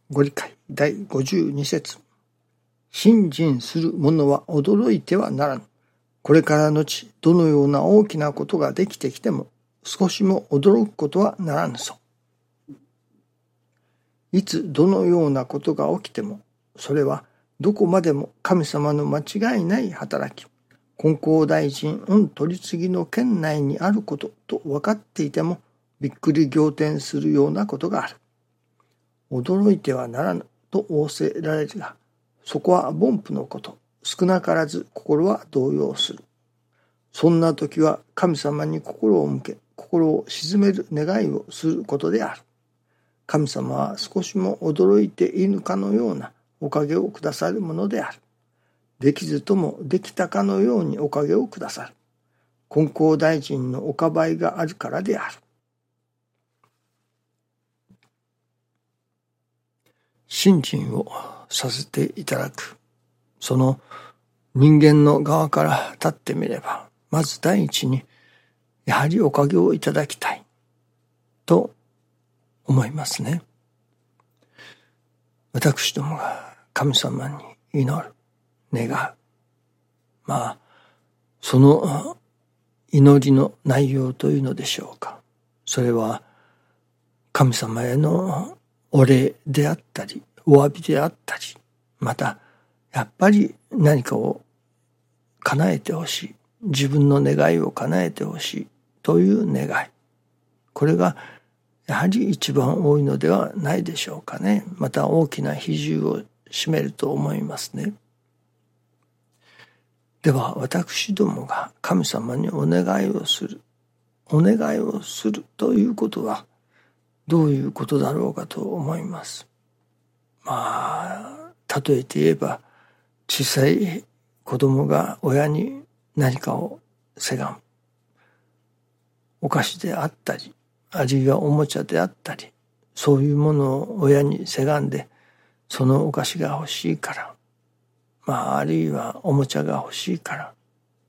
ご理解第52節。信心する者は驚いてはならぬ。これからのちどのような大きなことができてきても少しも驚くことはならぬぞ。いつどのようなことが起きてもそれはどこまでも神様の間違いない働き、金光大臣御取り次ぎの圏内にあることと分かっていてもびっくり仰天するようなことがある。驚いてはならぬと仰せられるが、そこは凡夫のこと、少なからず心は動揺する。そんな時は神様に心を向け、心を鎮める願いをすることである。神様は少しも驚いていぬかのようなおかげをくださるものである。できずともできたかのようにおかげをくださる。金光大臣のおかばいがあるからである。信心をさせていただく。その人間の側から立ってみれば、まず第一にやはりおかげをいただきたいと思いますね。私どもが神様に祈る、願う。その祈りの内容というのでしょうか。それは神様へのお礼であったり、お詫びであったり、またやっぱり何かを叶えてほしい、自分の願いを叶えてほしいという願い、これがやはり一番多いのではないでしょうかね。また大きな比重を占めると思いますね。では私どもが神様にお願いをするということはどういうことだろうかと思います。例えて言えば、小さい子供が親に何かをせがむ。お菓子であったり、あるいはおもちゃであったり、そういうものを親にせがんで、そのお菓子が欲しいから、あるいはおもちゃが欲しいから、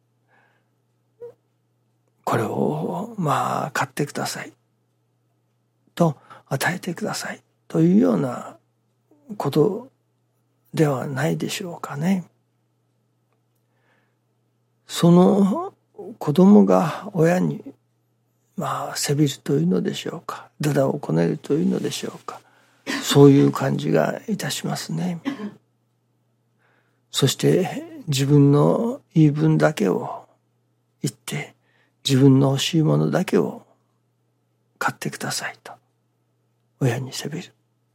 これを買ってくださいと、与えてくださいというようなことではないでしょうかね。その子供が親にせびるというのでしょうか、だだをこねるというのでしょうか、そういう感じがいたしますね。そして自分の言い分だけを言って、自分の欲しいものだけを買ってくださいと親にせびる。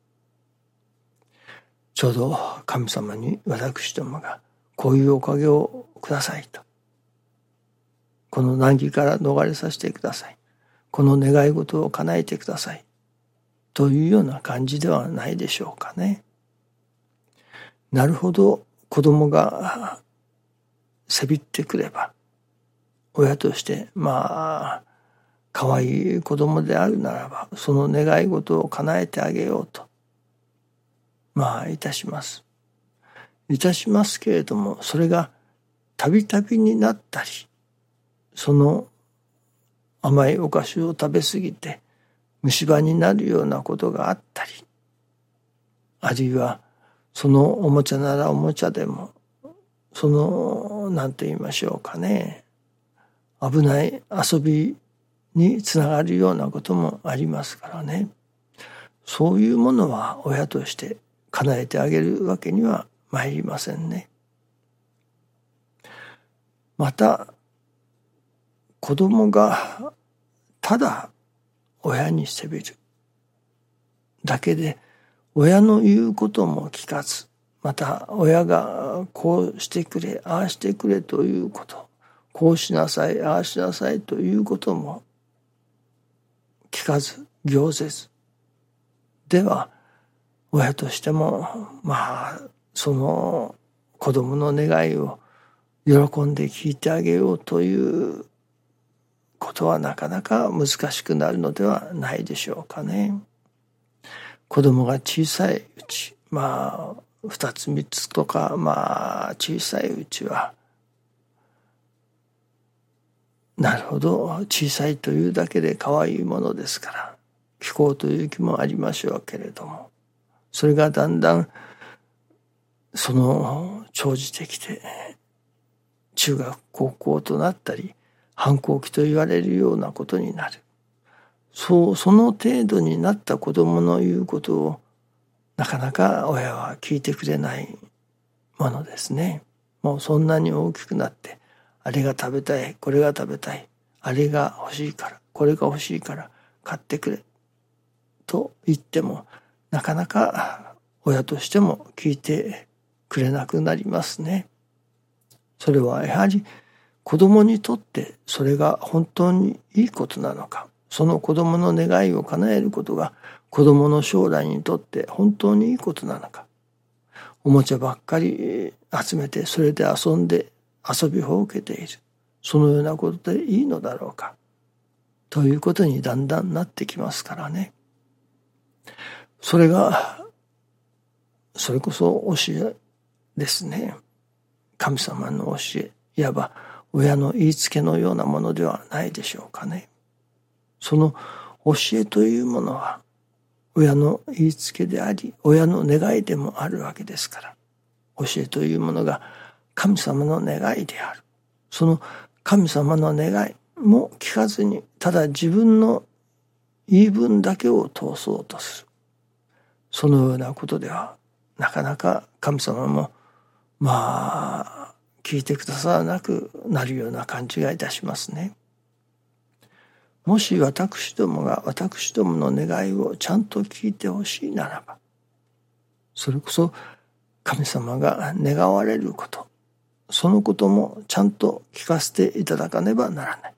ちょうど神様に私どもがこういうおかげをくださいと、この難儀から逃れさせてください、この願い事を叶えてくださいというような感じではないでしょうかね。なるほど、子供がせびってくれば、親として可愛い子供であるならば、その願い事を叶えてあげようといたしますけれども、それがたびたびになったり、その甘いお菓子を食べ過ぎて虫歯になるようなことがあったり、あるいはそのおもちゃならおもちゃでも、その何て言いましょうかね、危ない遊びにつながるようなこともありますからね。そういうものは親として叶えてあげるわけには参りませんね。また子供がただ親にせびるだけで、親の言うことも聞かず、また親がこうしてくれ、ああしてくれということ、こうしなさい、ああしなさいということも聞かず行せずでは、親としてもその子供の願いを喜んで聞いてあげようということはなかなか難しくなるのではないでしょうかね。子供が小さいうち、2つ3つとか小さいうちは、なるほど、小さいというだけで可愛いものですから聞こうという気もありましょうけれども、 それがだんだん長じてきて、中学高校となったり反抗期と言われるようなことになる。その程度になった子供の言うことをなかなか親は聞いてくれないものですね。もうそんなに大きくなって、あれが食べたい、これが食べたい、あれが欲しいから、これが欲しいから買ってくれと言っても、なかなか親としても聞いてくれなくなりますね。それはやはり子供にとってそれが本当にいいことなのか、その子供の願いを叶えることが子供の将来にとって本当にいいことなのか、おもちゃばっかり集めてそれで遊んで遊びほうけている、そのようなことでいいのだろうかということにだんだんなってきますからね。それこそ教えですね。神様の教え、いわば親の言いつけのようなものではないでしょうかね。その教えというものは親の言いつけであり、親の願いでもあるわけですから、教えというものが神様の願いである。その神様の願いも聞かずに、ただ自分の言い分だけを通そうとする。そのようなことではなかなか神様も聞いてくださらなくなるような感じがいたしますね。もし私どもが私どもの願いをちゃんと聞いてほしいならば、それこそ神様が願われること、そのこともちゃんと聞かせていただかねばならない。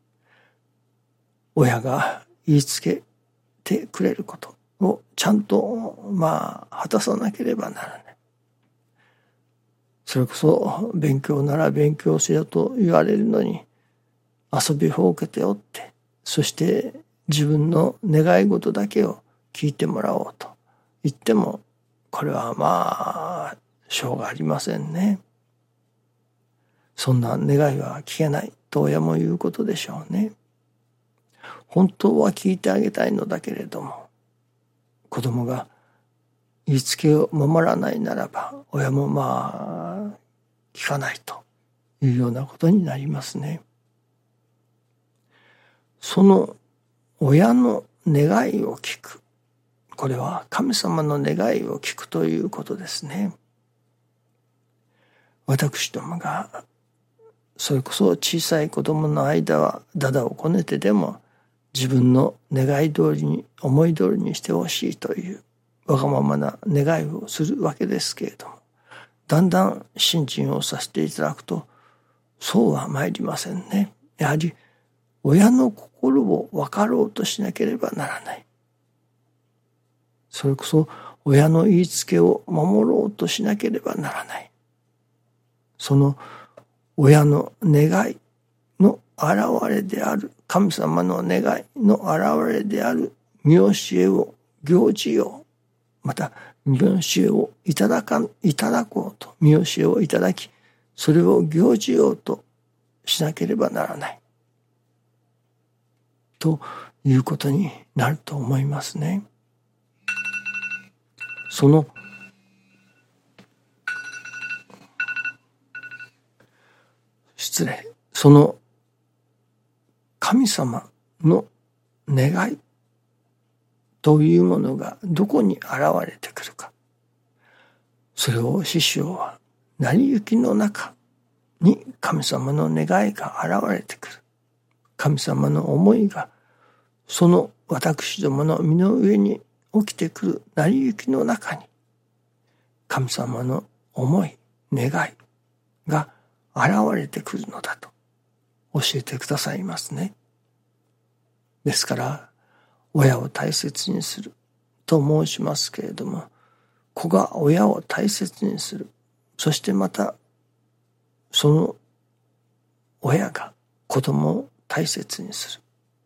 親が言いつけてくれることをちゃんと果たさなければならない。それこそ勉強なら勉強せよと言われるのに遊びほうけておって、そして自分の願い事だけを聞いてもらおうと言っても、これはしょうがありませんね。そんな願いは聞けないと親も言うことでしょうね。本当は聞いてあげたいのだけれども、子供が言いつけを守らないならば、親も聞かないというようなことになりますね。その親の願いを聞く、これは神様の願いを聞くということですね。私どもがそれこそ小さい子供の間はだだをこねてでも自分の願い通りに思い通りにしてほしいというわがままな願いをするわけですけれども、だんだん信心をさせていただくとそうは参りませんね。やはり親の心を分かろうとしなければならない。それこそ親の言いつけを守ろうとしなければならない。その親の願いの現れである、神様の願いの現れである見教えを行事よう、また見教えをいただこうと、見教えをいただき、それを行事ようとしなければならないということになると思いますね。そのその神様の願いというものがどこに現れてくるか、それを師匠は成り行きの中に神様の願いが現れてくる。神様の思いがその私どもの身の上に起きてくる成り行きの中に神様の思い、願いが現れてくるのだと教えてくださいますね。ですから親を大切にすると申しますけれども、子が親を大切にする、そしてまたその親が子供を大切にする、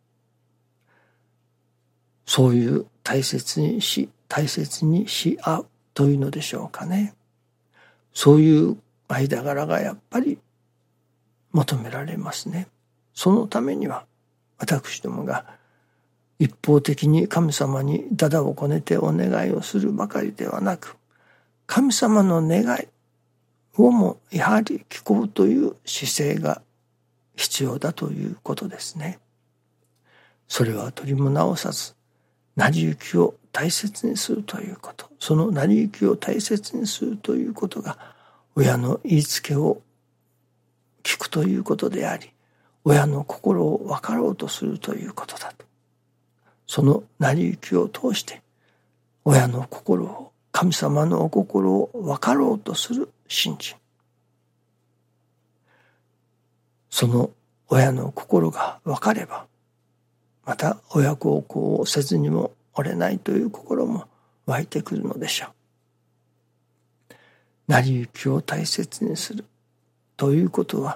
そういう大切にし合うというのでしょうかね。そういう間柄がやっぱり求められますね。そのためには私どもが一方的に神様にだだをこねてお願いをするばかりではなく、神様の願いをもやはり聞こうという姿勢が必要だということですね。それは取りも直さず、成り行きを大切にするということ、その成り行きを大切にするということが、親の言いつけを聞くということであり、親の心を分かろうとするということだと。その成り行きを通して、親の心を、神様のお心を分かろうとする信心。その親の心が分かれば、また親孝行をせずにもおれないという心も湧いてくるのでしょう。成り行きを大切にするということは、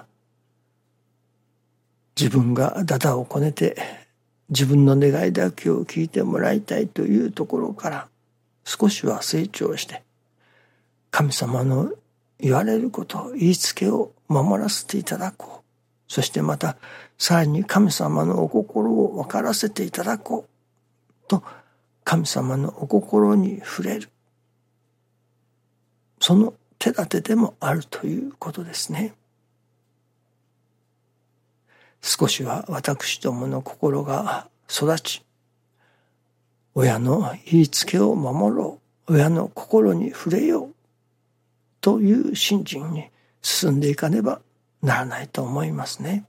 自分がだだをこねて自分の願いだけを聞いてもらいたいというところから少しは成長して、神様の言われること、言いつけを守らせていただこう。そしてまたさらに神様のお心を分からせていただこうと、神様のお心に触れる、その手立てでもあるということですね。少しは私どもの心が育ち、親の言いつけを守ろう、親の心に触れようという信心に進んでいかねばならないと思いますね。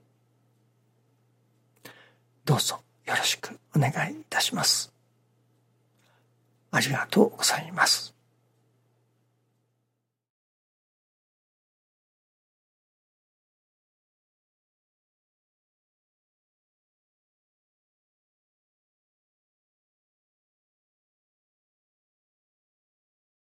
どうぞよろしくお願いいたします。ありがとうございます。